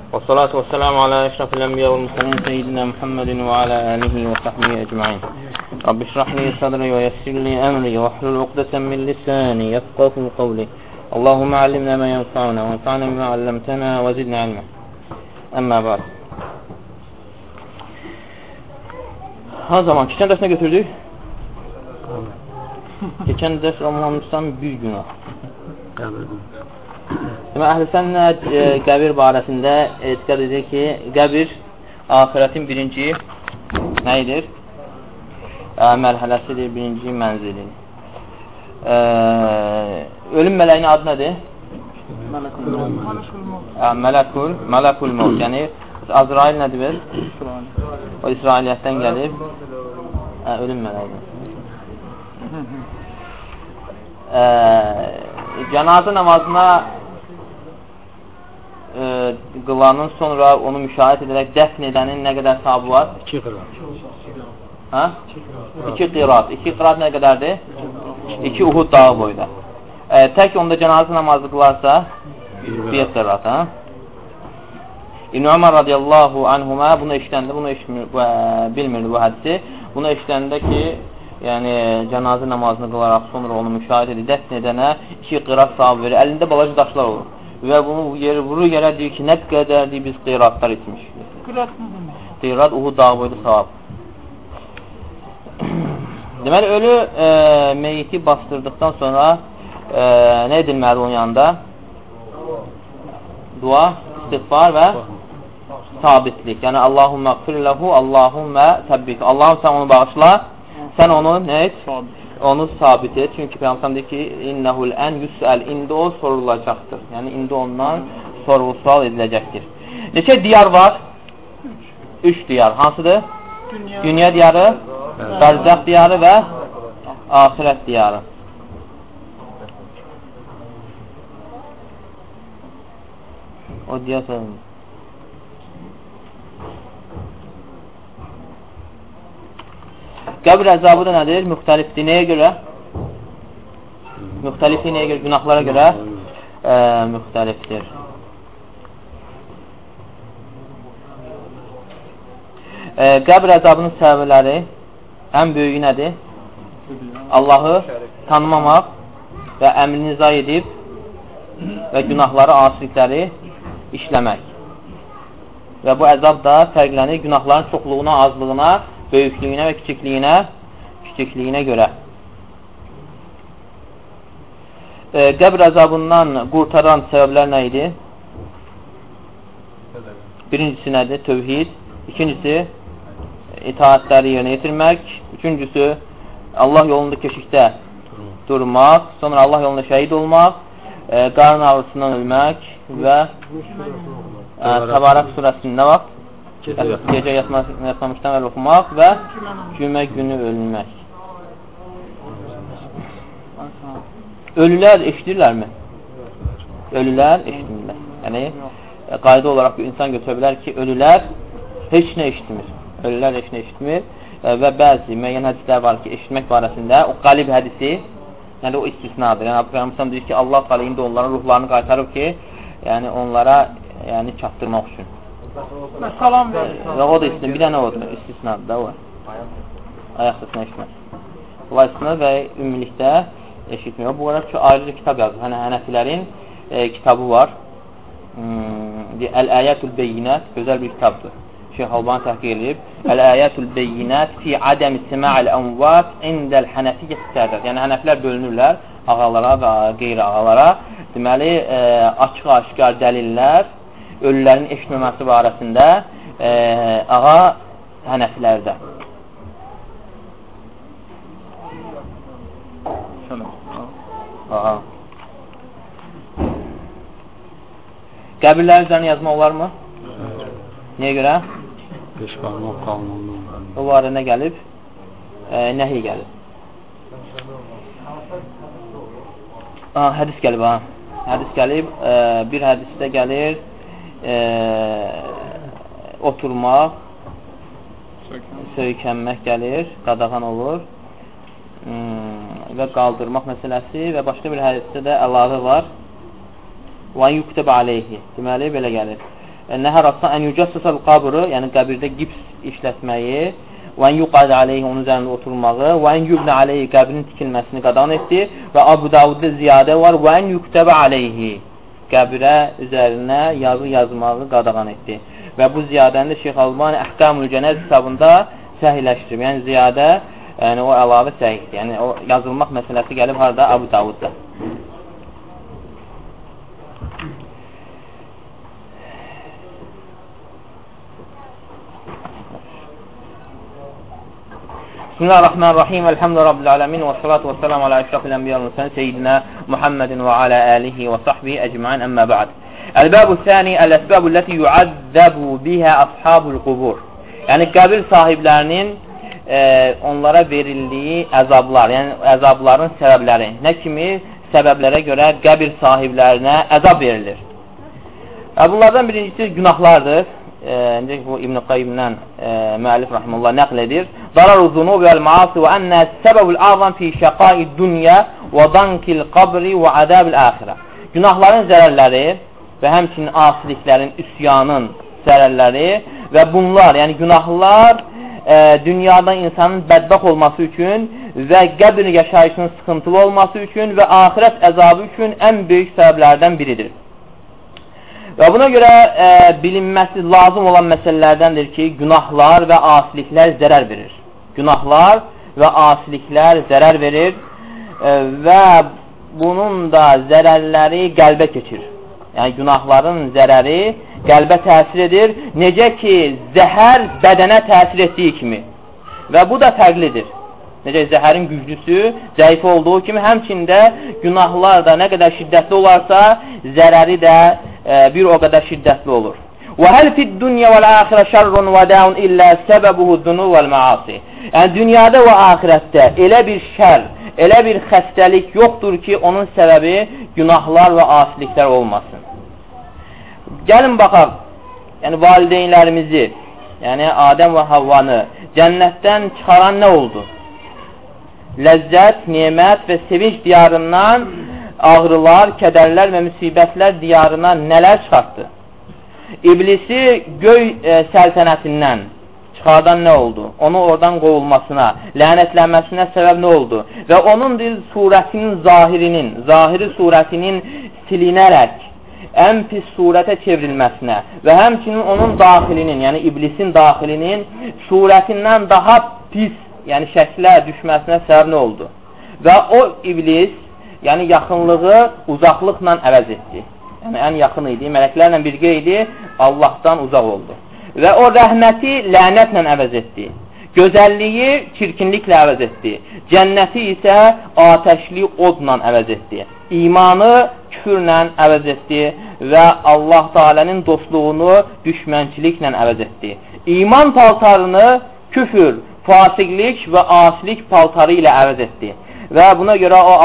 والصلاة والسلام على أشرف الأنبياء والمرسلين سيدنا محمد وعلى آله وصحبه أجمعين رب اشرح لي صدري ويسر لي أمري واحلل عقدة من لساني يفقهوا قولي اللهم علمنا ما ينفعنا وانفعنا بما علمتنا وزدنا علما أما بعد. Ha zaman keçən dərs nə götürdük? Keçən dərs olmamışsan bir günah. Demək, Əhl-i Sənnə qəbir barəsində etiqad edir ki, qəbir axirətin birinci nəyidir? Mərhələsidir, birinci mənzili. Ölüm mələyinin adı nədir? Mələkul Mevt. Yəni, Azrail nədir? O İsrailiyyətdən gəlib. Ölüm mələyidir. Cənazə namazına qılanın sonra onu müşahid edərək dəfn edənin nə qədər sahabı var? 2 qirat. 2 qirat. 2 qirat nə qədərdir? 2 Uhud dağı boyda. Tək onda cənazə namazı qılarsa 1 qirat. İbn Ömər radiyallahu anhuma bunu eşitəndə, bilmirdi bu hədisi. Bunu eşitəndə ki, yəni cənazə namazını qılaraq sonra onu müşahid edir, dəfn edənə 2 qirat savab verir. Əlində balaca daşlar olur. Və bunu vurur yerə deyir ki, nə qədərdir biz qiratlar etmişik. Qirat nə demək? Qirat Uhud dağı boyda savab. Deməli, ölü meyyiti bastırdıqdan sonra nə edilməli onun yanında? Dua, istiğfar və sabitlik. Yəni, Allahümmə qfirləhu, Allahümmə təbbik. Allahım sən onu bağışla, sən onu nə et? Onu sabit et. Çünki Peyğəmbər deyir ki, innəhul ən yüsəl, indi o sorulacaqdır. Yəni, indi ondan sorğu-sual ediləcəkdir. Neçə diyar var? 3 diyar. Hansıdır? Dünya diyarı, bərzəx diyarı və axirət diyarı. O diyar sorulur. Qəbr əzabı da nədir? Müxtəlifdir. Nəyə görə? Müxtəlifdir nəyə görə? Günahlara görə müxtəlifdir. Qəbr əzabının səbəbləri ən böyüyü nədir? Allahı tanımamaq və əmrini izah edib və günahları, asilikləri işləmək. Və bu əzab da fərqlənir günahların çoxluğuna, azlığına, böyüklüyünə və kiçikliyinə görə. Qəbr əzabından qurtaran səbəblər nə idi? Birincisi nədir? Tövhid. İkincisi, itaətləri yerinə yetirmək. Üçüncüsü, Allah yolunda keşikdə durmaq. Sonra Allah yolunda şəhid olmaq. Qarın ağrısından ölmək və Təbarək surəsində vaxt gecə yatmamışdan əl oxumaq və cümə günü ölmək. Ölülər eşidirlərmi? Ölülər eşidirlər. Yəni, qayda olaraq bir insan götürə bilər ki, ölülər heç nə eşitmir. Ölülər heç nə eşitmir və bəzi müəyyən hədislər var ki, eşitmək barəsində o qalib hədisi, yəni o istisnadır. Yəni, Peyğəmbər deyir ki, Allah Teala indi onların ruhlarını qaytarıb ki, yəni onlara çatdırmaq üçün. Salam verir. Və o da istisna, bir dənə odur, istisnadır da o. Ayaq səsini eşitməz. Bunlar istisna və ümumilikdə eşitmiyor. Bu qədər ki, ayrıca kitab yazır. Hani Hənəfilərin kitabı var. Əl-Əyətul Beyyinət, gözəl bir kitabdır. Şeyx Albani təhqiq edib. Əl-Əyətul Beyyinət fi adəmi sima'il ənvat indəl Hənəfiyyət sədər. Yəni, Hənəfilər bölünürlər ağalara və qeyri-ağalara. Deməli, açıq-aşkar dəlillər ölülərin eşitməməsi barəsində ağa Hənəfilərdə. Qəbirlər üzərinə yazma olar mı? Niyə görə? 5 barmaq qalınlığından. O barədə nə gəlib? Nəhi gəlib. Hədis gəlib, Hədis gəlib. Bir hədisdə gəlir oturmaq, söykənmək gəlir, qadağan olur və qaldırmaq məsələsi və başqa bir hədisdə də əlavə var. Və yuktəb aleyhi. Deməli, belə gəlir. nəhər ən yücəssəsəl qabru, yəni qəbirdə gips işlətməyi, və ən yuqad aleyhi, onun üzərində oturmağı, və ən yubnə aleyhi, qəbrin tikilməsini qadağan etdi və Abu Davudda ziyadə var, və ən yuktəbə aleyhi, qəbirə üzərinə yazı yazmağı qadağan etdi. Və bu ziyadəni də Şeyx Albani Əhkamul Cənəz kitabında səhihləşdirib. Yəni ziyadə, yəni o əlavə səhihdir. Yəni o yazılmaq məsələsi gəlib harada? Abu Davudda. Bismillahirrahmanirrahim. Elhamdülillahi Rabbil alemin. Və salatu və selamu ala əşrafil ənbiya və mursalin seyyidina Muhammedin və ala alihi və sahbihi ecmaîn. Əmmə ba'd. El-bəbu thani el-əsbəbu ləti yu'azzəbu bihə ashabul qubur. Yəni qəbir sahiblərinin onlara verildiyi əzablar, yəni əzabların səbəbləri. Nə kimi səbəblərə görə qəbir sahiblərinə əzab verilir? Bunlardan birincisi günahlardır. Bu İbn-i Qayyimdən müəllif rahimullah nəql edir. Dararu zunubi vəl-maasi və ənə səbəbul azam fi şəqai dünya və dankil qabri və adabil axirə. Günahların zərərləri və həmçinin asiliklərin, üsyanın zərərləri və bunlar, yəni günahlar dünyada insanın bədbəxt olması üçün və qəbir yaşayışının sıxıntılı olması üçün və axirət əzabı üçün ən böyük səbəblərdən biridir. Və buna görə bilinməsi lazım olan məsələlərdəndir ki, günahlar və asiliklər zərər verir. Günahlar və asiliklər zərər verir və bunun da zərərləri qəlbə keçir. Yəni günahların zərəri qəlbə təsir edir. Necə ki, zəhər bədənə təsir etdiyi kimi. Və bu da fərqlidir. Necə zəhərin güclüsü, zəif olduğu kimi, həmçində günahlar da nə qədər şiddətli olarsa, zərəri də bir o qədər şiddətli olur. وَهَلْ فِي الدُّنْيَا وَالْآخِرَ شَرٌ وَدَاءٌ إِلَّا سَبَبُهُ الذُّنُوبُ وَالْمَعَاصِي. Yəni dünyada və axirətdə elə bir şər, elə bir xəstəlik yoxdur ki, onun səbəbi günahlar və asiliklər olmasın. Gəlin baxaq, yəni valideynlərimizi, yəni Adəm və Havvanı cənnətdən çıxaran nə oldu? Ləzzət, nemət və sevinç diyarından ağrılar, kədərlər və müsibətlər diyarına nələr çıxartdı? İblisi göy səltənətindən çıxardan nə oldu? Onu oradan qovulmasına, lənətlənməsinə səbəb nə oldu? Və onun surətinin zahiri surətinin silinərək ən pis surətə çevrilməsinə və həmçinin onun daxilinin, yəni iblisin daxilinin surətindən daha pis, yəni şəklə düşməsinə səbəb nə oldu? Və o iblis, yəni yaxınlığı uzaqlıqla əvəz etdi. Yəni ən yaxın idi, mələklərlə birgə idi, Allahdan uzaq oldu. Və o rəhməti lənətlə əvəz etdi. Gözəlliyi çirkinliklə əvəz etdi. Cənnəti isə atəşli odla əvəz etdi. İmanı küfürlə əvəz etdi və Allah Teala'nın dostluğunu düşmənçiliklə əvəz etdi. İman paltarını küfür, fasiqlik və asilik paltarı ilə əvəz etdi. Və buna görə o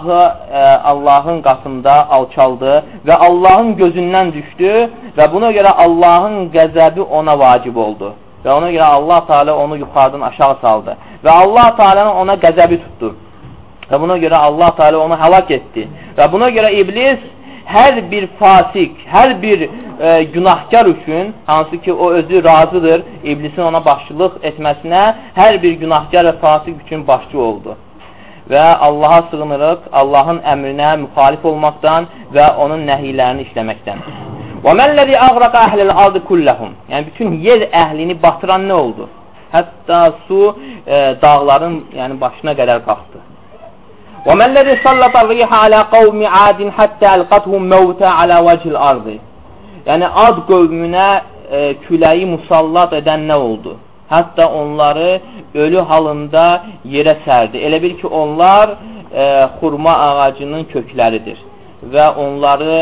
Allahın qatında alçaldı və Allahın gözündən düşdü və buna görə Allahın qəzəbi ona vacib oldu. Və ona görə Allah Teala onu yuxarıdan aşağı saldı. Və Allah Teala'nın ona qəzəbi tutdu. Və buna görə Allah Teala onu həlak etdi. Və buna görə iblis hər bir fasik, hər bir günahkar üçün, hansı ki o özü razıdır iblisin ona başçılıq etməsinə, hər bir günahkar və fasik üçün başçı oldu. Və Allaha sığınırıq, Allahın əmrinə müxalif olmaqdan və onun nəhiylərini işləməkdən. وَمَنْ الَّذِي أَغْرَقَ أَهْلَ الْأَرْضِ كُلَّهُمْ. Yəni bütün yer əhlini batıran nə oldu? Hətta su dağların yəni başına qədər qalxdı. وَمَنْ الَّذِي سَلَّطَ الرِّيحَ عَلَى قَوْمِ عَادٍ حَتَّى أَلْقَتْهُمْ مَوْتًا عَلَى وَجْهِ الْأَرْضِ. Yəni Ad qövmünə küləyi musallat edən nə oldu? Hətta onları ölü halında yerə sərdi. Elə bil ki, onlar xurma ağacının kökləridir. Və onları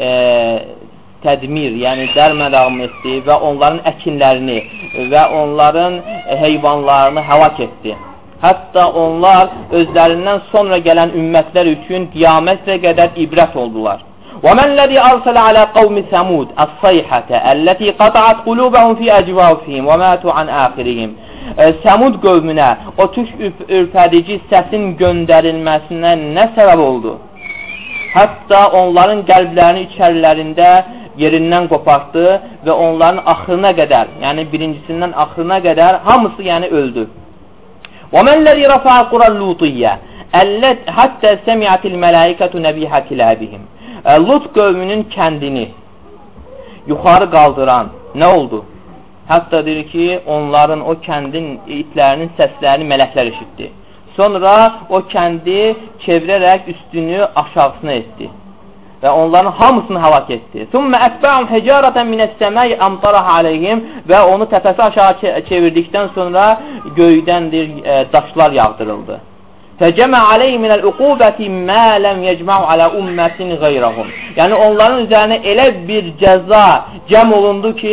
tədmir, yəni dərmədağım etdi və onların əkinlərini və onların heyvanlarını həlak etdi. Hətta onlar özlərindən sonra gələn ümmətlər üçün qiyamətə qədər ibrət oldular. وَمَنْ الَّذِي أَرْسَلَ عَلَى قَوْمِ ثَمُودَ الصَّيْحَةَ الَّتِي قَطَعَتْ قُلُوبَهُمْ فِي أَجْوَافِهِمْ وَمَاتُوا عَنْ آخِرِهِمْ. Səmud qövmünə o tüş ürpədici səsin göndərilməsinə nə səbəb oldu? Hətta onların qəlblərinin içərilərində yerindən qopartdı və onların axırına qədər, yəni birincisindən axırına qədər hamısı yəni öldü. وَمَنْ الَّذِي رَفَعَ قُرَى اللُّوطِيَّةِ حَتَّى سَمِعَتِ الْمَلَائِكَةُ نَبِيحَ كِلَابِهِمْ Lut qövmünün kəndini yuxarı qaldıran nə oldu? Hətta deyir ki, onların o kəndin itlərinin səslərini mələklər eşitdi. Sonra o kəndi çevirərək üstünü aşağısına etdi və onların hamısını həlak etdi. ثُمَّ أَتْبَعُمْ حِجَارَةً مِنَ السَّمَاءِ أَمْطَرَهَ عَلَيْهِمْ və onu təpəsi aşağı çevirdikdən sonra göydən daşlar yağdırıldı. فَجَمَعَ عَلَيْهِ مِنَ الْعُقُوبَةِ مَا لَمْ يَجْمَعُ عَلَى أُمَّةٍ غَيْرَهُمْ Yəni onların üzərinə elə bir cəza cəm olundu ki,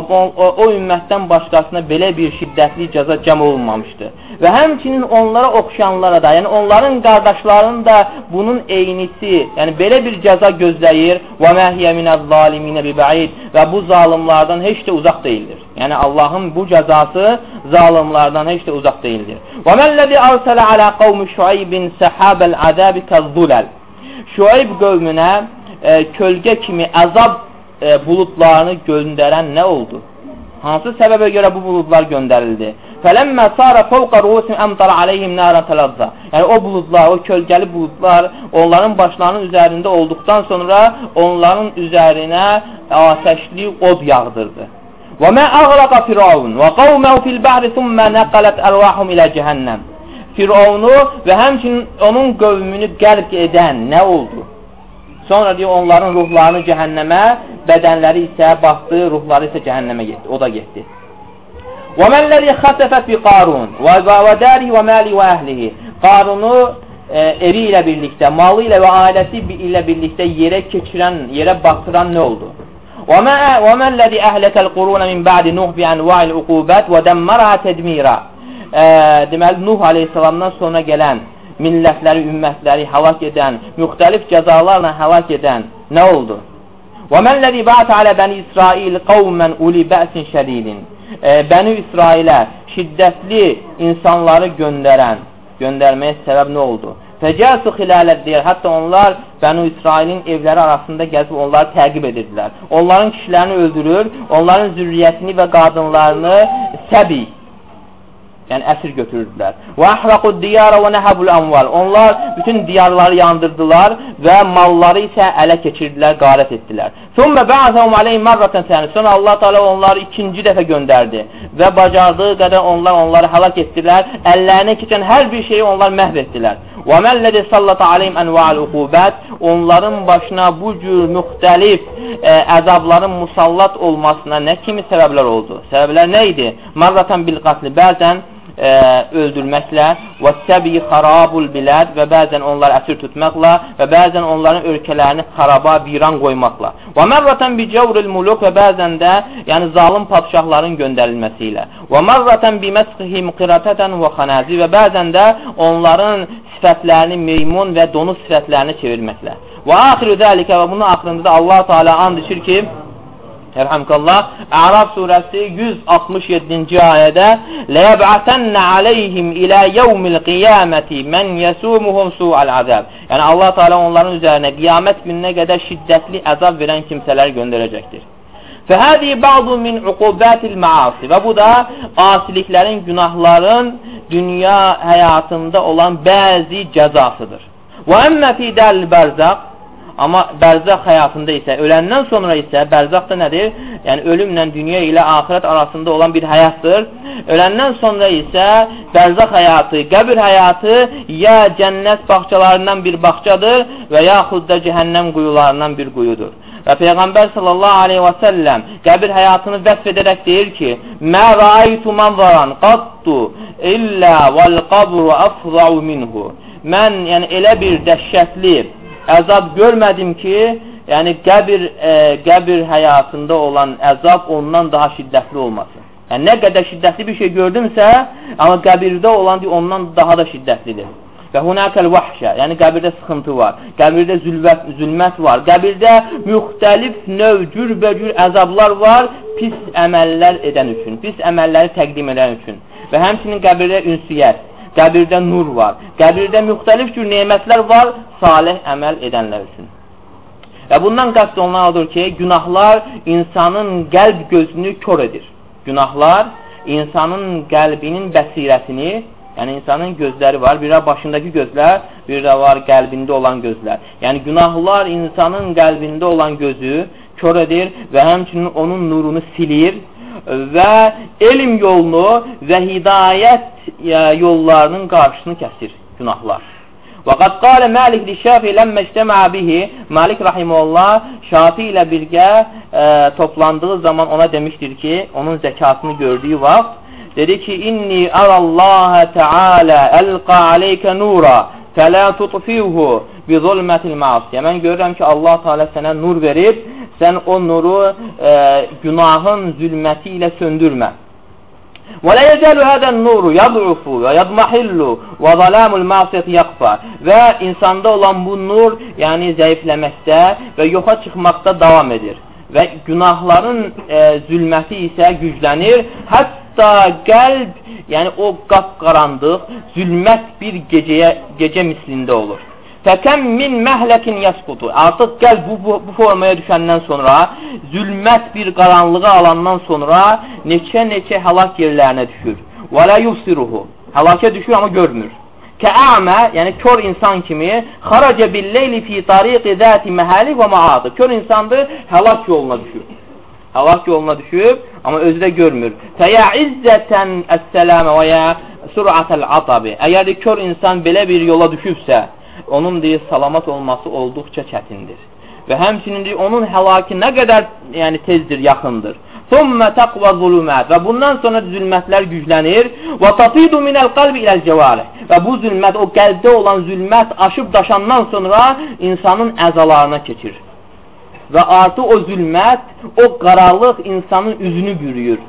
o ümmətdən başqasına belə bir şiddətli cəza cəm olunmamışdı. Və həmçinin onlara oxşayanlara da, yəni onların qardaşlarının da bunun eynisi, yəni belə bir cəza gözləyir. وَمَا هِيَ مِنَ الظَّالِمِينَ بِبَعِيدٍ Və bu zalimlardan heç də uzaq deyildir. Yəni Allahın bu cəzası zalimlardan heç də uzaq deyildir. وَمَا الَّذِي أَرْسَلَ عَلَى قَوْمِ شُعَيْبٍ سَحَابَ الْعَذَابِ كَالظُّلَلِ Şuayb qövmünə kölgə kimi əzab buludlarını göndərən nə oldu? Hansı səbəbə görə bu buludlar göndərildi? فَلَمَّا صَارَ فَوْقَ رُؤُوسِهِمْ أَمْطَرَ عَلَيْهِمْ نَارًا تَلَظَّى Yəni o buludlar, o kölgəli buludlar onların başlarının üzərində olduqdan sonra onların üzərinə ateşli od yağdırdı. وَمَا أَغْرَقَ فِرْعَوْنَ وَقَوْمَهُ فِي الْبَحْرِ ثُمَّ نَقَلَتْ أَرْوَاحُهُمْ إِلَى جَهَنَّمَ Firavunu və həmçinin onun qövmünü qərq edən nə oldu? Sonra deyir, onların ruhlarını cəhənnəmə, bədənləri isə batdı, ruhları isə cəhənnəmə getdi, o da getdi. وَمَنْ الَّذِي خَسَفَ فِي قَارُونَ وَدَارِهِ وَمَالِهِ وَأَهْلِهِ Qarunu evi ilə birlikdə, malı ilə və ailəsi ilə birlikdə yerə keçirən, yerə batıran nə oldu? وَمَنْ الَّذِي أَهْلَكَ الْقُرُونَ مِنْ بَعْدِ نُوحٍ بِأَنْوَاعِ الْعُقُوبَاتِ وَدَمَّرَهَا تَدْمِيرًا Deməli, Nuh aleyhissalamdan sonra gələn millətləri, ümmətləri həlak edən, müxtəlif cəzalarla həlak edən nə oldu? وَمَنْ الَّذِي بَعْثَ عَلَى بَنِي إِسْرَائِيلَ قَوْمًا أُولِي بَأْسٍ شَدِيدٍ Bəni İsrailə şiddətli insanları göndərməyə səbəb nə oldu? Fəcəsu xilələt deyir, hətta onlar Bənu İsrailin evləri arasında gəzib onları təqib edirdilər. Onların kişilərini öldürür, onların zürriyyətini və qadınlarını səbi, yəni əsir götürürdülər. Və əhraqud diyara və nəhəbul əmval Onlar bütün diyarları yandırdılar və malları isə ələ keçirdilər, qarət etdilər. Thumma ba'athahum alayhim marratan thaniya Sonra Allah Teala onları ikinci dəfə göndərdi və bacardığı qədər onları həlak etdilər. Əllərinə keçən hər bir şeyi onlar məhv etdilər. Və məllezî sallata alayhim enva'ul uqubat Onların başına bu cür müxtəlif əzabların musallat olmasına nə kimi səbəblər oldu? Səbəblər nə idi? Marratan bil qatl bəzən öldürməklə və səbi xarabul bilad və bəzən onları əsir tutmaqla və bəzən onların ölkələrini xaraba, viran qoymaqla və mərratan bi cəvril muluk və bəzən də yəni zalim padşahların göndərilməsi ilə və mərratan bi məsxihim qiratatan və xanazi və bəzən də onların sifətlərini meymun və donuz sifətlərini çevirməklə və axiru zəlikə və bunun axırında da Allah Teala and içir ki Erhamkallah A'raf surəsi 167-ci ayədə Ləyəb'ətənnə aleyhim ilə yevmil qiyaməti mən yəsimuhum su'al azab Yəni Allah Teala onların üzərinə qiyamət gününə qədər şiddətli əzab verən kimsələr göndərəcəkdir. Fəhədi ba'du min uqubatil maasi Və bu da asiliklərin, günahların dünya həyatında olan bəzi cəzasıdır. Və əmmə fi dəl bərzaq Amma bərzaq həyatında isə, öləndən sonra isə, bərzaq da nədir? Yəni, ölümlə dünya ilə axirət arasında olan bir həyatdır. Öləndən sonra isə bərzaq həyatı, qəbir həyatı ya cənnət bağçalarından bir bağçadır və yaxud da cəhənnəm quyularından bir quyudur. Və Peyğəmbər sallallahu aleyhi və səlləm qəbir həyatını vəsf edərək deyir ki, Mə rəaytu manzaran qattu illə vəl qabru əfza'u minhu Mən, yəni, elə bir dəhşətli əzab görmədim ki, yəni qəbir həyatında olan əzab ondan daha şiddətli olmasın. Yəni nə qədər şiddətli bir şey gördümsə, amma qəbirdə olan ondan daha da şiddətlidir. Və hunakal vahşə, yəni qəbirdə sıxıntı var, qəbirdə zülmət var, qəbirdə müxtəlif növ cürbəcür əzablar var pis əməllər edən üçün, pis əməlləri təqdim edən üçün. Və həmçinin qəbirdə ünsiyyət, qəbirdə nur var, qəbirdə müxtəlif cür nemətlər var salih əməl edənlər üçün. Və bundan qəsd olunan odur ki, günahlar insanın qəlb gözünü kör edir. Günahlar insanın qəlbinin bəsirətini, yəni insanın gözləri var, bir də başındakı gözlər, bir də var qəlbində olan gözlər. Yəni günahlar insanın qəlbində olan gözü kör edir və həmçinin onun nurunu silir və elm yolunu və hidayət yollarının qarşısını kəsir günahlar. وَقَدْ قَالَ مَالِكْ لِشَّافِي لَمَّا اجْتَمَعَ بِهِ Malik rahimehullah Şafi ilə birgə toplandığı zaman ona demişdir ki, onun zəkatını gördüyü vaxt dedi ki, inni arallaha ta'ala elqa aleyke nura fela tutfihu bi zulmetil ma'asiye. Mən görürəm ki, Allah Teala sənə nur verib, sən o nuru günahın zülməti ilə söndürmə. وَلَا يَزَالُ هَذَا النُّورُ يَضْعُفُ وَيَضْمَحِلُّ وَظَلَامُ الْمَعْصِيَةِ يَقْفَى Və insanda olan bu nur, yəni zəifləməkdə və yoxa çıxmaqda davam edir. Və günahların zülməti isə güclənir. Hətta qəlb, yəni o qapqarandıq, zülmət bir gecə mislində olur. Fəkəm min məhləkin yəsqutu. Artıq qəlb bu formaya düşəndən sonra, zülmət bir qaranlığı alandan sonra neçə həlak yerlərinə düşür. Və lə yubsiruhu. Həlakə düşür, amma görmür. Kə'əmə, yəni kör insan kimi, xaracə billeyli fi tariqi zəti məhəli və maadı. Kör insandır, həlak yoluna düşür. Həlak yoluna düşüb, amma özü də görmür. Fəyə'izzətən əs-sələmə və yə sürətəl atabi. Əgər kör insan belə bir yola düşübsə, onun deyir, salamat olması olduqca çətindir. Və həmçinin deyir, onun həlaki nə qədər tezdir, yaxındır. ثُمَّ تَقْوَ ظُلُمَاتِ Və bundan sonra zülmətlər güclənir. وَتَطِيدُ مِنَ الْقَلْبِ إِلَى الْجَوَارِحِ Və bu zülmət, o qəlbdə olan zülmət aşıb daşandan sonra insanın əzalarına keçir. Və artıq o zülmət, o qaralıq insanın üzünü bürüyür.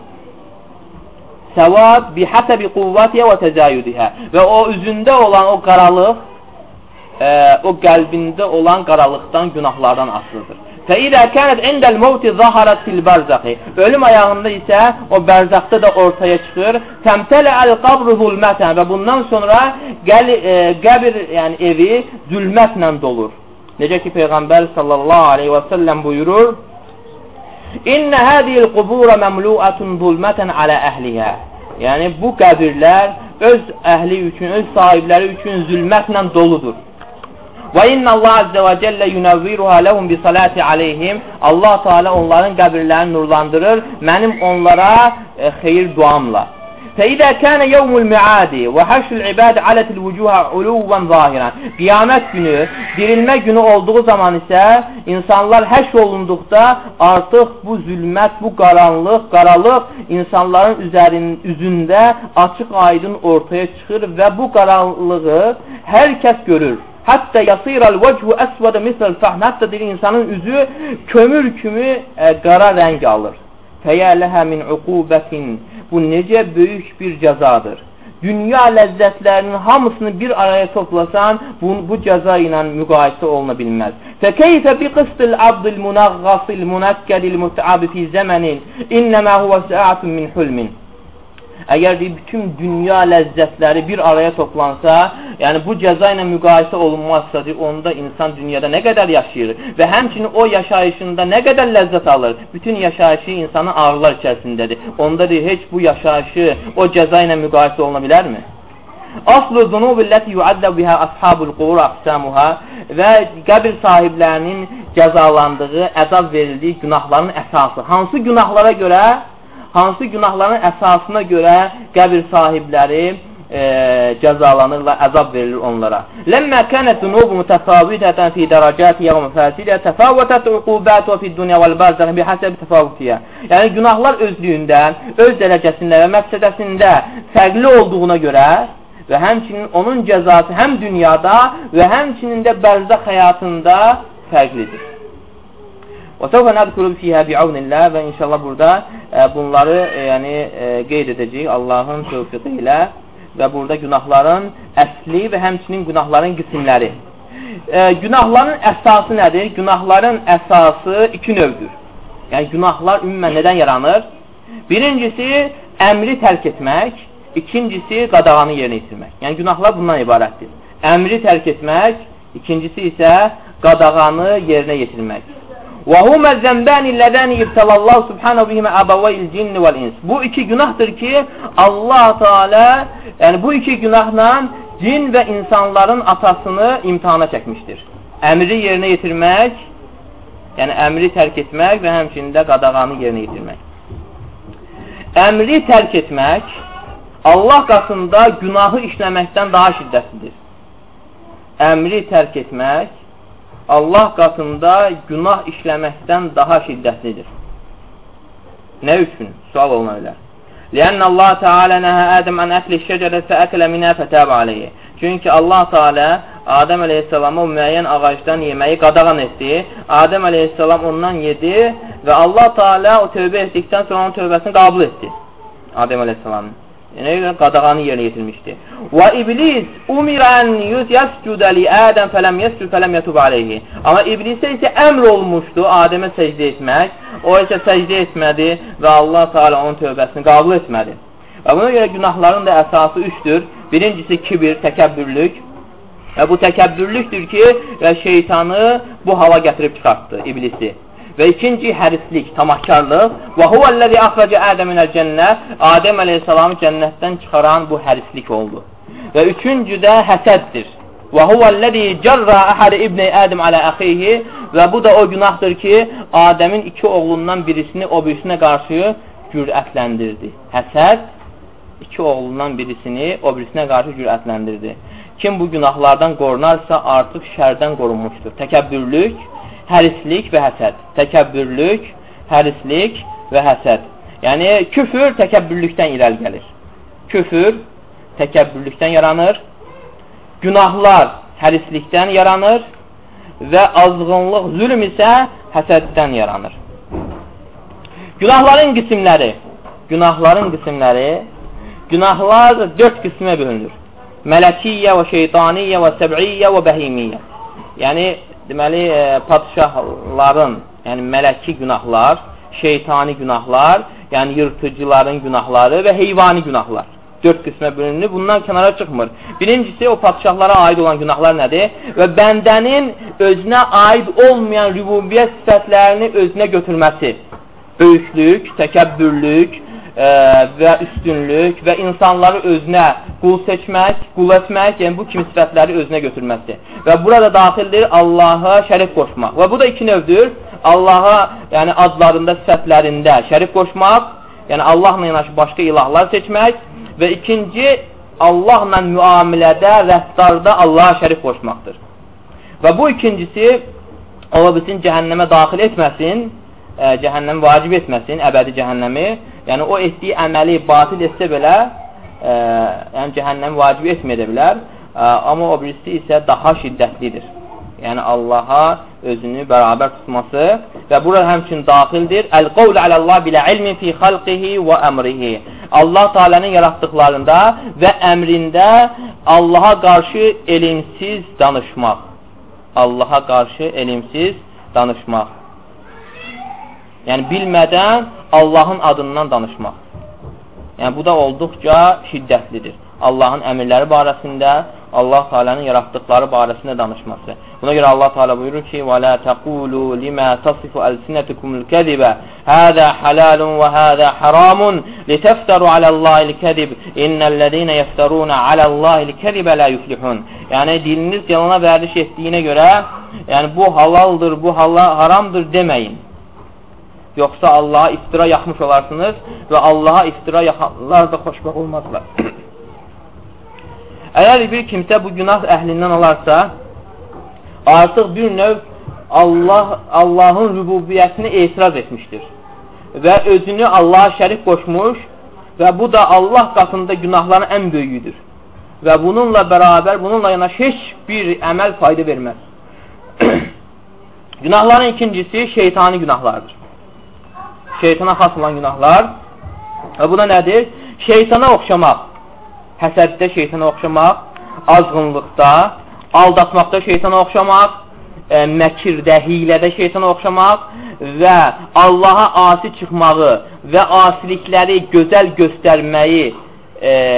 Səvad bihəsəbi quvvatiyə və təzayüdihə Və o üzündə olan o qaralıq, o qəlbində olan qaralıqdan, günahlardan asılıdır. فَإِذَا كَانَتْ عِنْدَ الْمَوْتِ ظَهَرَتْ فِي الْبَرْزَخِ Ölüm ayağında isə o bərzaqda da ortaya çıxır. تَمْتَلَعَ الْقَبْرُ ظُلْمَةً Və bundan sonra qəbir evi zülmətlə dolur. Necə ki Peyğəmbər sallallahu aleyhi və səlləm buyurur, İnnə hədiyil qubura məmlu'atun zulmətən alə əhliyə Yəni bu qəbirlər öz əhli üçün, öz sahibləri üçün zülmətlə doludur. Və inna Allah azze və cəllə yunəvviruha ləhum bi salati aleyhim Allah Teala onların qəbirlərini nurlandırır mənim onlara xeyir duamla. Fəidə kənə yevmul miadi və həşrül ibadə alətil vücuhə uluvən zahirən Qiyamət günü, dirilmə günü olduğu zaman isə insanlar həşr olunduqda artıq bu zülmət, bu qaralıq insanların üzündə açıq aydın ortaya çıxır və bu qaranlığı hər kəs görür. Hətta yasirəl vəchu əsvədə misləl fəhm Hətta deyir, insanın üzü kömür kimi qara rəng alır. Fəyə ləhə min uqubətin Bu necə böyük bir cəzadır. Dünya ləzzətlərinin hamısını bir araya toplasan, bu cəza ilə müqayisə oluna bilməz. Fəkeyfə bi qıstil abdil munaqqasil munakkədil mutəabi fi zəmənin innəmə huvə səatun min hulmin Əgər bütün dünya ləzzətləri bir araya toplansa, yəni bu cəza ilə müqayisə olunmazsa, onda insan dünyada nə qədər yaşayır və həmçinin o yaşayışında nə qədər ləzzət alır. Bütün yaşayışı insanın ağrılar içərisindədir. Onda heç bu yaşayışı o cəza ilə müqayisə oluna bilərmi? Aslu zunubilləti yuaddə bihə ashabul qubur aqsamuha Və qəbir sahiblərinin cəzalandığı, əzab verildiyi günahların əsası. Hansı günahların əsasına görə qəbir sahibləri cəzalanırlar, əzab verilir onlara. Ləmmə kənət zunubu mütəfavitətən fi dərəcəti yəğm fəsilə təfavvətət uqubətə fi dünya vəl-bərzəq bihəsəb təfavvutiyə Yəni günahlar özlüyündə, öz dərəcəsində və məqsədəsində fərqli olduğuna görə və həmçinin onun cəzası həm dünyada və həmçinin də bərzəq həyatında fərqlidir. Və səvfə nəzkuru fiyhə bi'avnillah Və inşallah burada bunları qeyd edəcəyik Allahın tövfiqi ilə və burada günahların əsli və həmçinin günahların qismləri. Günahların əsası nədir? Günahların əsası iki növdür. Yəni günahlar ümumən nədən yaranır? Birincisi əmri tərk etmək, ikincisi qadağanı yerinə yetirmək. Yəni günahlar bundan ibarətdir. Əmri tərk etmək, ikincisi isə qadağanı yerinə yetirmək. Və humə zəmbəni ləzəni ibtəlallahu subhanahu bihimə əbəvəyil cinni vəl-ins. Bu iki günahdır ki, Allah Teala, yəni bu iki günahla cin və insanların atasını imtihana çəkmişdir. Əmri yerinə yetirmək, yəni əmri tərk etmək və həmçində qadağanı yerinə yetirmək. Əmri tərk etmək Allah qatında günahı işləməkdən daha şiddətlidir. Əmri tərk etmək Allah qatında günah işləməkdən daha şiddətlidir. Nə üçün? Sual oluna bilər. لأن الله تعالى نهى آدم عن أكل الشجرة فأكل منها فتاب عليه. Çünki Allah Teala Adəm əleyhissalama o müəyyən ağacdan yeməyi qadağan etdi. Adəm əleyhissalam ondan yedi və Allah Teala o tövbə etdikdən sonra onun tövbəsini qəbul etdi. Adəm əleyhissalamın. Yəni qadağanı yerinə yetirmişdi. Və iblis umira an yasjuda li Adəm fələm yasjud fələm yatub alayhi. Amma iblisə isə əmr olmuşdu Adəmə səcdə etmək. O isə səcdə etmədi və Allah Teala onun tövbəsini qəbul etmədi. Və buna görə günahların da əsası üçdür. Birincisi kibir, təkəbbürlük. Və bu təkəbbürlükdür ki, şeytanı bu hala gətirib çıxartdı, iblisi. Və ikinci hərislik, tamahkarlıq. Və huvəl-ləzi axrəcə Ədəm minəl cənnə. Adəm əleyhissalamı cənnətdən çıxaran bu hərislik oldu. Və üçüncü də həsəddir. Və huvəl-ləzi cərra əhəd ibn Ədəm alə əxihi. Və bu da o günahdır ki, Adəmin iki oğlundan birisini o birisinə qarşı cürətləndirdi. Həsəd iki oğlundan birisini o birisinə qarşı cürətləndirdi. Kim bu günahlardan qorunarsa artıq şərdən qorunmuşdur. Təkəbbürlük, hərislik və həsəd. Təkəbbürlük, hərislik və həsəd. Yəni küfür təkəbbürlükdən irəli gəlir. Küfür təkəbbürlükdən yaranır. Günahlar hərislikdən yaranır və azğınlıq, zülm isə həsəddən yaranır. Günahların qismləri. Günahlar 4 qismə bölünür. Mələkiyyə və şeytaniyyə və səb'iyyə və bəhimiyyə. Yəni, deməli, padişahların, yəni mələki günahlar, şeytani günahlar, yəni yırtıcıların günahları və heyvani günahlar. 4 qismə bölünür, bundan kənara çıxmır. Birincisi, o padişahlara aid olan günahlar nədir? Və bəndənin özünə aid olmayan rübubiyyət sifətlərini özünə götürməsi. Böyüklük, təkəbbürlük və üstünlük və insanları özünə qul seçmək, qul etmək, yəni bu kimi sifətləri özünə götürməsi. Və burada daxildir Allaha şərik qoşmaq. Və bu da iki növdür. Allaha, yəni adlarında, sifətlərində şərik qoşmaq, yəni Allahla yanaşı başqa ilahlar seçmək və ikinci, Allahla müamilədə, rəftarda Allaha şərik qoşmaqdır. Və bu ikincisi, ola bilsin cəhənnəmə daxil etməsin, cəhənnəmi vacib etməsin, əbədi cəhənnəmi, yəni o etdiyi əməli batil etsə belə, yəni cəhənnəmi vacib etməyə bilər, amma o birisi isə daha şiddətlidir. Yəni Allaha özünü bərabər tutması və burada həmçinin daxildir. Əl-qavl aləllah bilə ilmin fi xalqihi və əmrihi. Allah Teala'nın yaratdıqlarında və əmrində Allaha qarşı elimsiz danışmaq. Allaha qarşı elimsiz danışmaq. Yəni bilmədən Allahın adından danışmaq. Yəni bu da olduqca şiddətlidir. Allahın əmirləri barəsində, Allah Teala'nın yaratdıqları barəsində danışması. Buna görə Allah Teala buyurur ki: "Və la taqulu lima tasifu alsinatukumul kadiba, hada halalun və hada haramun litaftaru alallahi'l kadib. İnnellezina yaftaruna alallahi'l kadiba la yuflihun." Yəni diliniz yalana vərdiş etdiyinə görə, yəni bu halaldır, bu haramdır deməyin. Yoxsa Allaha iftira yaxmış olarsınız və Allaha iftira yaxanlar da xoşbəxt olmazlar. Əgər bir kimsə bu günah əhlindən olarsa, artıq bir növ Allahın rübubiyyətini etiraz etmişdir və özünü Allaha şərik qoşmuş və bu da Allah qatında günahların ən böyüyüdür və bununla bərabər, bununla yanaşı heç bir əməl fayda verməz. Günahların ikincisi şeytani günahlardır. Şeytana xas olan günahlar və bu da nədir? Şeytana oxşamaq, həsəddə şeytana oxşamaq, azğınlıqda, aldatmaqda şeytana oxşamaq, məkirdə, hilədə şeytana oxşamaq və Allaha asi çıxmağı və asilikləri gözəl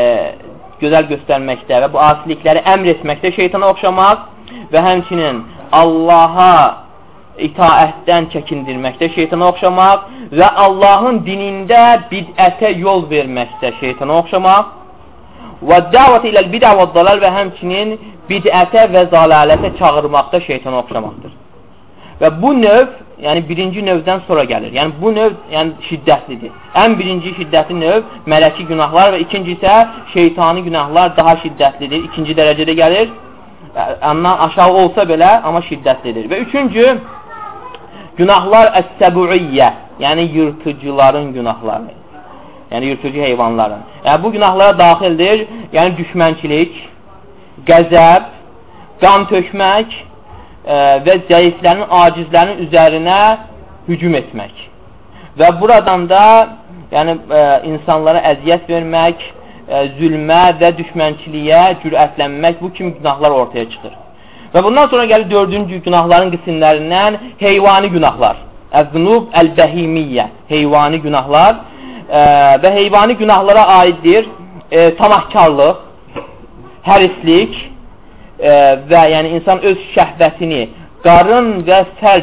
göstərməkdə və bu asilikləri əmr etməkdə şeytana oxşamaq və həmçinin Allaha itaətdən çəkindirməkdə şeytana oxşamaq və Allahın dinində bid'ətə yol verməkdə şeytana oxşamaq və dəvət iləl bid'a və dalal və həmçinin bid'ətə və zalalətə çağırmaqda şeytana oxşamaqdır. Və bu növ, yəni birinci növdən sonra gəlir. Yəni bu növ şiddətlidir. Ən birinci şiddətli növ mələki günahlar və ikinci isə şeytani günahlar daha şiddətlidir. İkinci dərəcədə gəlir. Ondan aşağı olsa belə, amma şiddətlidir. Və üçüncü, günahlar əs-səbuiyyə, yəni yırtıcıların günahları. Yəni yırtıcı heyvanların. Yəni bu günahlara daxildir. Yəni düşmənçilik, qəzəb, qan tökmək və zəiflərin, acizlərin üzərinə hücum etmək. Və buradan da yəni insanlara əziyyət vermək, zülmə və düşmənçiliyə cürətlənmək, bu kimi günahlar ortaya çıxır. Və bundan sonra gəlir dördüncü günahların qismlərindən heyvani günahlar. Əz-zunub əl-bəhimiyyə, heyvani günahlar və heyvani günahlara aiddir tamahkarlıq, hərislik və yəni insan öz şəhvətini, qarın və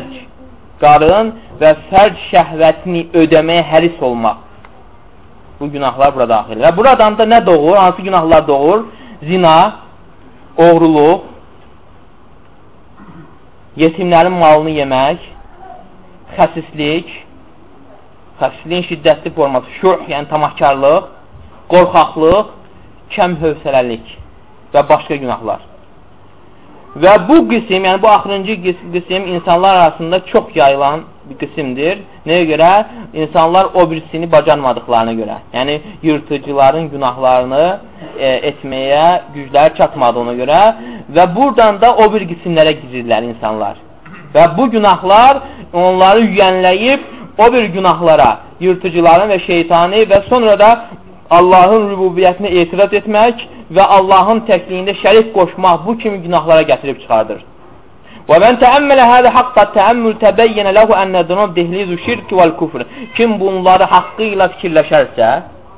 fərc şəhvətini ödəməyə həris olmaq. Bu günahlar burada daxil. Və buradan da nə doğur? Hansı günahlar doğur? Zina, oğruluq, yetimlərin malını yemək, xəsisliyin şiddətli forması, şuh, yəni tamahkarlıq, qorxaqlıq, kəm hövsələlik və başqa günahlar. Və bu qism, yəni bu axırıncı qism insanlar arasında çox yayılan bir qismdir. Nəyə görə? İnsanlar o birisini bacarmadıqlarına görə. Yəni yırtıcıların günahlarını etməyə gücləri çatmadığına görə və buradan da o bir qismlərə girirlər insanlar. Və bu günahlar onları yüyənləyib o bir günahlara, yırtıcıların və şeytani və sonra da Allahın rübubiyyətinə etiraz etmək və Allahın təkliyində şərik qoşmaq bu kimi günahlara gətirib çıxardır. وَمَنْ تَأَمَّلَ هَذَا حَقَّ التَّأَمُّلْ تَبَيَّنَ لَهُ أَنَّ ذُنُوبَ دَخِلُ الشِّرْكِ وَالْكُفْرِ. Kim bunları haqqıyla fikirləşərsə,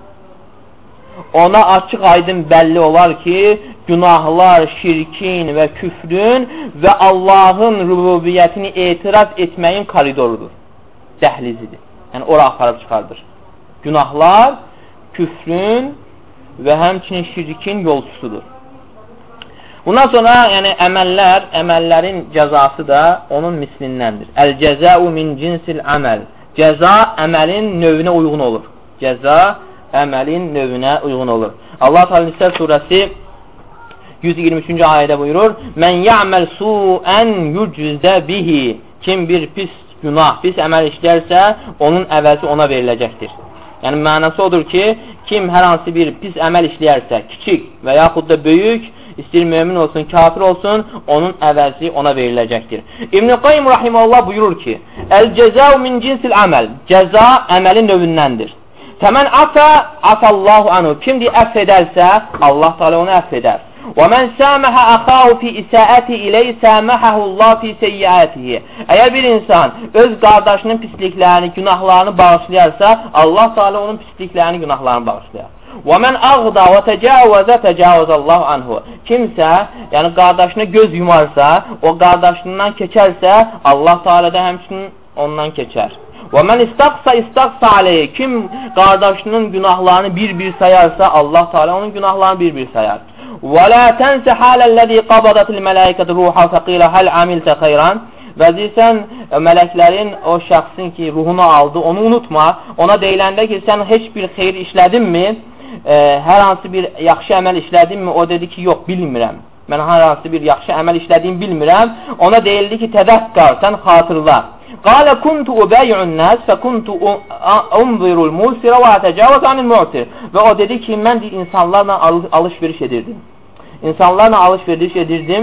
ona açıq-aydın bəlli olar ki, günahlar şirkin və küfrün və Allahın rübubiyyətini etiraz etməyin koridorudur, dəhlizidir. Yəni ora aparıb çıxardır. Günahlar küfrün və həmçinin şirkin yolçusudur. Bundan sonra yəni əməllərin cəzası da onun mislindəndir. Əl-cəzəu min cinsil əməl. Cəza əməlin növünə uyğun olur. Cəza əməlin növünə uyğun olur. Allah Teala Nisa surəsi 123-cü ayədə buyurur: "Mən ya'mal su'an yuczə bihi." Kim bir pis günah, pis əməl işlərsə, onun əvəzi ona veriləcəkdir. Yəni mənası odur ki, kim hər hansı bir pis əməl işləyərsə, kiçik və yaxud da böyük, istəyir mömin olsun, kafir olsun, onun əvəzi ona veriləcəkdir. İbn-i Qayyim rahimehullah buyurur ki: "Əl-cəzau min cinsil əməl." Cəza əməlin növündəndir. Fəmən afallahu anhu. Kim əfv edərsə, Allah Teala onu əfv edər. Və mən səməhə əxahu fi isəəti iley səməhəhullah fi seyyiətihi. Əgər bir insan öz qardaşının pisliklərini, günahlarını bağışlayarsa, Allah Teala onun pisliklərini, günahlarını bağışlayar. Və mən ağda və təcavəzəllahu anhu. Kimsə, yəni qardaşına göz yumarsa, o qardaşından keçərsə, Allah Teala da həmçinin ondan keçər. Və mən istaqsa aleyhi. Kim qardaşının günahlarını bir-bir sayarsa, Allah Teala onun günahlarını bir-bir sayar. Və la tənsə haləl-ləzi qabadatil mələikətu ruha fəqilə həl amiltə xeyran. Və deyirsən, mələklərin o şəxsin ki, ruhunu aldı, onu unutma. Ona deyiləndə ki, sən heç bir xeyir işlədinmi? Hər hansı bir yaxşı əməl işlədinmi? O dedi ki, yox, bilmirəm. Mən hər hansı bir yaxşı əməl işlədiyimi bilmirəm. Ona deyildi ki, tədəqqar, sən xatırla. Qalə kuntu ubəyi'un nəs fə kuntu unzirul musirə və ətəcavəz anil mu'sir. Və o dedi ki, mən insanlarla alış-veriş edirdim. İnsanlarla alış-veriş edirdim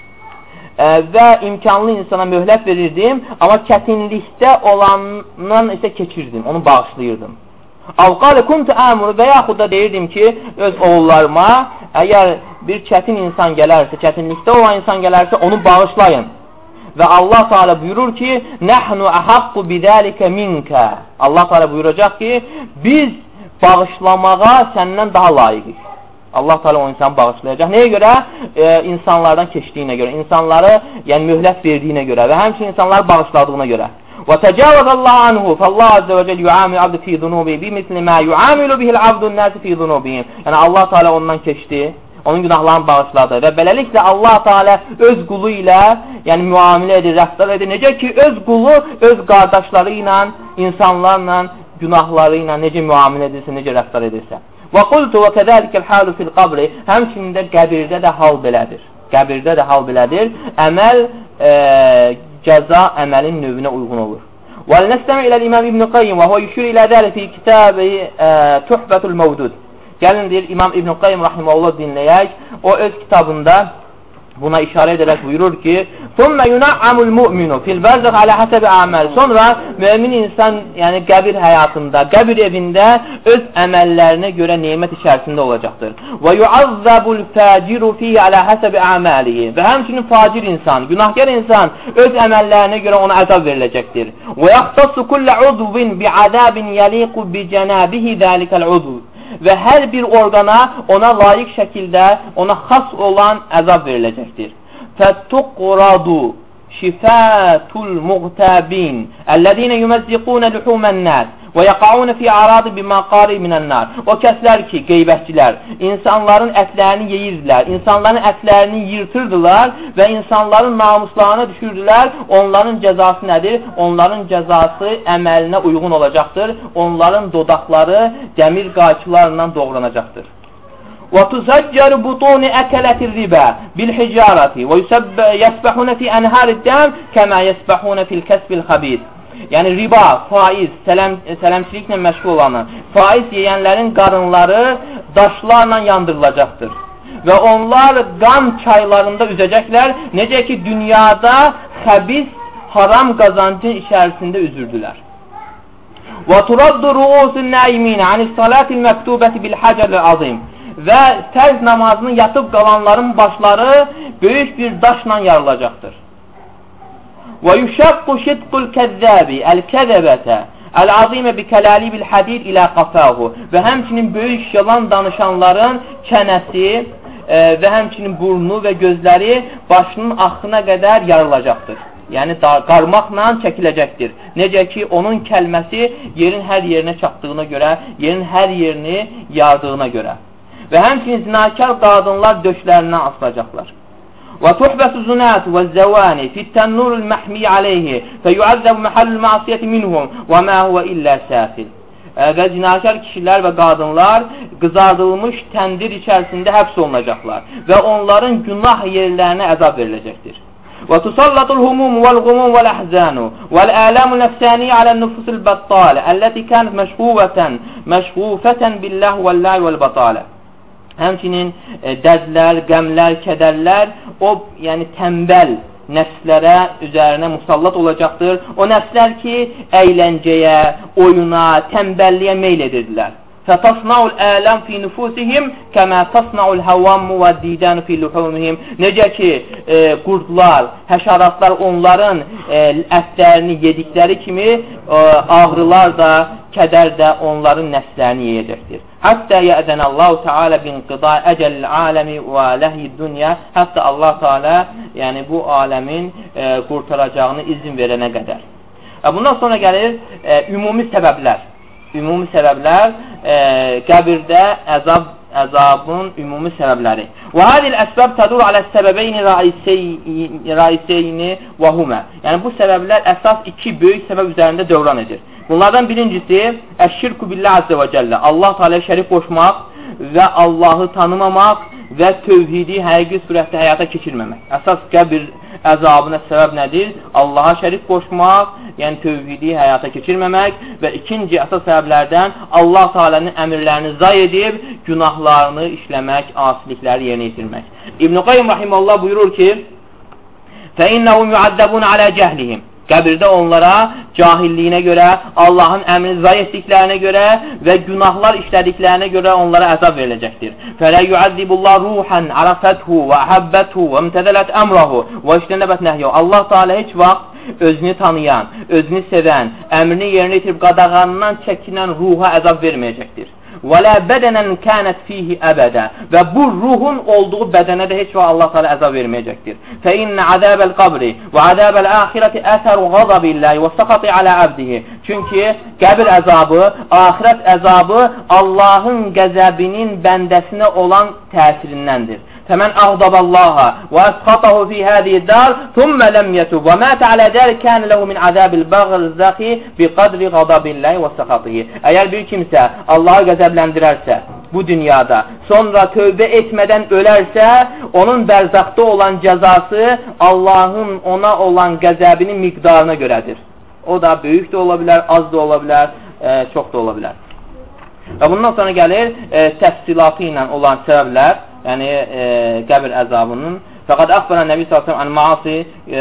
və imkanlı insana möhlət verirdim, amma çətinlikdə olandan isə keçirdim, onu bağışlayırdım. Avqalə kuntu əmur və yaxud da deyirdim ki, öz oğullarıma, əgər bir çətin insan gələrsə, çətinlikdə olan insan gələrsə, onu bağışlayın. Və Allah Teala buyurur ki, nəhnu əhəqqu bidəlikə minkə. Allah Teala buyuracaq ki, biz bağışlamağa səndən daha layiqik. Allah Teala o insanı bağışlayacaq. Nəyə görə? İnsanlardan keçdiyinə görə, insanları yəni möhlət verdiyinə görə və həmçinin insanları bağışladığına görə. وَتَجَاوَزَ اللّٰهُ عَنْهُ فَاللّٰهُ عَزَّ وَجَلْ يُعَامِلُ عَبْدُ فِي ذُنُوبِهِ بِمِثْلِ مَا يُعَامِلُ بِهِ الْعَبْدُ النَّاسِ فِي ذُنُوبِهِمْ. Yəni Allah Teala ondan keçdi, onun günahlarını bağışladı və beləliklə Allah Teala öz qulu ilə yəni müamilə edir, rəftar edir. Necə ki öz qulu öz qardaşları ilə, insanlarla, günahları ilə necə müamilə edirsə, necə rəftar edirsə. Və qultu və kədəlikəl halu fil qabri. Həmçinin də qəbirdə də hal belədir. Qəbirdə də hal belədir. Əməl cəza əməlin növünə uyğun olur. Və nəstəmi ilə İmam İbn Qayyim və o yüşür ilə dəli fi kitabı Tuhbətul Mevdud. Gəlin deyir İmam İbn Qayyim rahimehullah dinləyək. O öz kitabında buna işarə edərək buyurur ki: "Thumma yun'amul mu'minu fil barzakh ala hasabi a'mal." Sonra mömin insan, yəni qəbir həyatında, qəbir evində öz əməllərinə görə nemət içərisində olacaqdır. "Və yu'azzabul faciru fihi ala hasabi a'malihi." Və həmçinin facir insan, günahkar insan öz əməllərinə görə ona əzab veriləcəkdir. "Və yahtassu kullu 'udwin bi'azabin yaliqu bi canabihi zalikal 'udw." Və hər bir orqana ona layiq şəkildə ona xas olan əzab veriləcəkdir. Fətuqradu şifatul muğtabin əlləzinə yumazziquna luhuman nas və yaqauna fi aradi bimaqari minan nar. O kəslər ki, qeybətçilər, insanların ətlərini yeyirdilər, insanların ətlərini yırtırdılar və insanların namuslarına düşürdülər. Onların cəzası nədir? Onların cəzası əməlinə uyğun olacaqdır. Onların dodaqları dəmir qayçılarla doğranacaqdır. وَتُسَجَّرُ بُطُونِ أَكَلَةِ الرِّبَا بِالْحِجَارَةِ وَيَسْبَحُونَ فِي أَنْهَارِ الدَّمِ كَمَا يَسْبَحُونَ فِي الْكَسْبِ الْخَبِيثِ. Yəni riba, faiz, sələmçiliklə məşğul olanı, faiz yeyənlərin qarınları daşlarla yandırılacaqdır. Və onlar qan çaylarında üzəcəklər, necə ki dünyada xəbis, haram qazancın içərisində üzürdülər. وَتُرَدُّ رُؤُوسُ النَّائِمِينَ عَنِ الصَّلَاةِ الْمَكْتُوبَةِ بِالْحَجَرِ الْعَظِيمِ. Və fərz namazını yatıb qalanların başları böyük bir daşla yarılacaqdır. وَيُشَقُّ شِدْقُ الْكَذَّابِ الْكَذَبَةَ الْعَظِيمَ بِكَلَالِبِ الْحَدِيدِ إِلَى قَفَاهُ. Və həmçinin böyük yalan danışanların çənəsi və həmçinin burnu və gözləri başının axına qədər yarılacaqdır. Yəni qarmaqla çəkiləcəkdir. Necə ki onun kəlməsi yerin hər yerinə çatdığına görə, yerin hər yerini yardığına görə. Və həmçinin zinakar qadınlar döşlərindən asılacaqlar. وَتُحْبَسُ الزُّنَاتُ وَالزَّوَانِ فِي التَّنُّورِ الْمَحْمِي عَلَيْهِ فَيُعَذَّبُ مَحَلُّ الْمَعْصِيَةِ مِنْهُمْ وَمَا هُوَ إِلَّا سَافِلٌ. Və zinakar kişilər və qadınlar qızardılmış təndir içərisində həbs olunacaqlar və onların günah yerlərinə əzab veriləcəkdir. وتسلط الهموم والغموم والأحزان والآلام النفسانية على النفوس البطالة التي كانت مشغوفة بالله واللعب والبطالة. Həmçinin dərdlər, qəmlər, kədərlər o yəni tənbəl nəfslərə üzərinə musallat olacaqdır. O nəfslər ki əyləncəyə, oyuna, tənbəlliyə meyl edirdilər. فَتَصْنَعُ الْآلَامُ فِي نُفُوسِهِمْ كَمَا تَصْنَعُ الْهَوَامُ وَالدِّيدَانُ فِي لُحُومِهِمْ. Necə ki qurdlar, həşəratlar onların ətlərini yedikləri kimi ağrılar da, kədər də onların nəfslərini yeyəcəkdir. Hətta yəzənəllahu Teala binqida əcəl aləmi və ləhyi dünya. Hətta Allah Teala yəni bu aləmin qurtaracağını izin verənə qədər. Bundan sonra gəlir ümumi səbəblər. Ümumi səbəblər qəbirdə əzabın ümumi səbəbləri. Və hadil əsbəb tədur alə səbəbeyni raiseyni və humə. Yəni bu səbəblər əsas iki böyük səbəb üzərində dövran edir. Bunlardan birincisi əşşirku billah azze və cəllə. Allah Teala şərik qoşmaq və Allahı tanımamaq və tövhidi həqiqi surətdə həyata keçirməmək. Əsas qəbir əzabına səbəb nədir? Allaha şərik qoşmaq, yəni tövhidi həyata keçirməmək və ikinci əsas səbəblərdən Allah Teala'nın əmrlərini zay edib, günahlarını işləmək, asilikləri yerinə yetirmək. İbn-i Qayyim rahimehullah buyurur ki: فَإِنَّهُمْ يُعَذَّبُونَ عَلَى جَهْلِهِمْ. Qəbirdə onlara cahilliyinə görə, Allahın əmrini zay etdiklərinə görə və günahlar işlədiklərinə görə onlara əzab veriləcəkdir. فَلَا يُعَذِّبُ اللّٰهُ رُوحًا عَرَفَتْهُ وَأَحَبَّتْهُ وَامْتَدَلَتْ أَمْرَهُ وَاِشْتَنَبَتْ نَهْيُهُ. Allah Teala heç vaxt özünü tanıyan, özünü sevən, əmrini yerinə yetirib qadağanından çəkinən ruha əzab verməyəcəkdir. və la bədənən kənət fihi əbədə və bu ruhun olduğu bədənə də heç vaxt Allah Teala əzab verməyəcəkdir. Fə innə azəbəl qabri və azəbəl axirəti əsəru qazabillahi və səxati alə əbdihi. Çünki qəbir əzabı, axirət əzabı Allahın qəzəbinin bəndəsinə olan təsirindəndir. فمن أغضب الله وأسخطه في هذه الدار ثم لم يتب ومات على ذلك كان له من عذاب البرزخ بقدر غضب الله وسخطه. Eğer bir kimse Allah'ı qəzəbləndirərsə bu dünyada, sonra tövbə etmədən ölərsə, onun bərzaqda olan cəzası Allahın ona olan qəzəbinin miqdarına görədir. O da böyük də ola bilər, az da ola bilər, çox da ola bilər. Və bundan sonra gəlir təfsilatı ilə olan səbəblər, yəni qəbir əzabının. Fəqad əxbərən Nəbi s.ə.v. ən maasi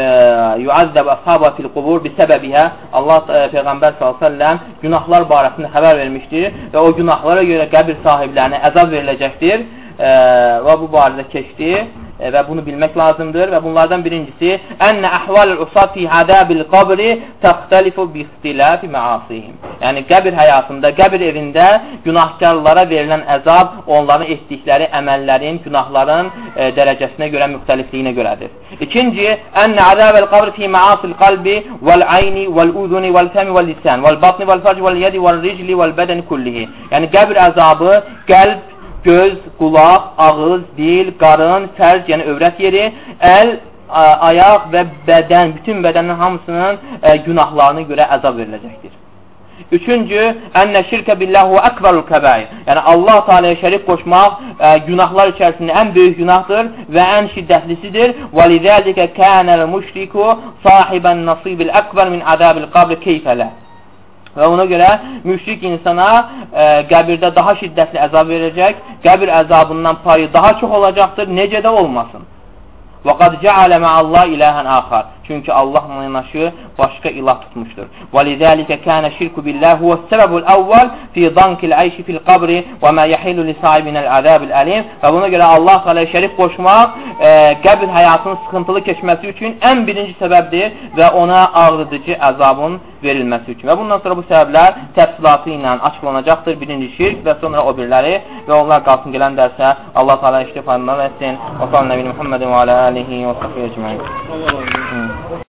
yuəzzəb əshabə fil qubur bisəbəbihə. Allah Peyğəmbər s.ə.v. günahlar barəsində xəbər vermişdir və o günahlara görə qəbir sahiblərinə əzab veriləcəkdir və bu barədə keçdi və bunu bilmək lazımdır və bunlardan birincisi ənnə əhvalul usat fi adabil qabri təxtəlifu bi ixtilafi məasihim. Yəni qəbir həyatında, qəbir evində günahkarlara verilən əzab onların etdikləri əməllərin, günahların dərəcəsinə görə, müxtəlifliyinə görədir. İkinci, ənnə adabil qabri fi maasil qalbi vəl ayni vəl uzuni vəl fəmi vəl lisan vəl batni vəl farci vəl yedi vəl ricli vəl bədəni kullihi. Yəni qəbir əzabı qəlb, göz, qulaq, ağız, dil, qarın, fərc, yəni övrət yeri, əl, ayaq və bədən, bütün bədənin hamısının günahlarına görə əzab veriləcəkdir. Üçüncü, ənnə şirkə billahu əkbərul kəbəir. Yəni Allah Teala'ya şərik qoşmaq günahlar içərisində ən böyük günahdır və ən şiddətlisidir. Və lidəlikə kənəl müşriku sahibən nasibil əkbər min adabil qabri keyfələ. Və ona görə müşrik insana qəbirdə daha şiddətli əzab verəcək, qəbir əzabından payı daha çox olacaqdır, necə də olmasın. وَقَدْ جَعَلَ مَعَ اللّٰهِ إِلَٰهًا آخَرٍ. Çünki Allahla yanaşı başqa ilah tutmuşdur. وَلِذَٰلِكَ كَانَ الشِّرْكُ بِاللّٰهِ هُوَ السَّبَبُ الْأَوَّلِ فِي ضَنْكِ الْعَيْشِ فِي الْقَبْرِ وَمَا يَحِلُّ لِصَاحِبِنَا الْعَذَابِ الْأَلِيمِ. Və buna görə Allah Teala'ya şərik qoşmaq qəbir həyatının sıxıntılı keçməsi üçün ən birinci səbəbdir və ona ağrıdıcı əzabın verilməsi üçün. Və bundan sonra bu səbəblər təfsilatı ilə açıqlanacaqdır. Birinci şirk və sonra o birləri və onlar qalsın gələn dərsə Allah Teala iştifadan etsin. Və sallallahu əleyhi və səlləm və alə alihi və səhbihi ecmaîn.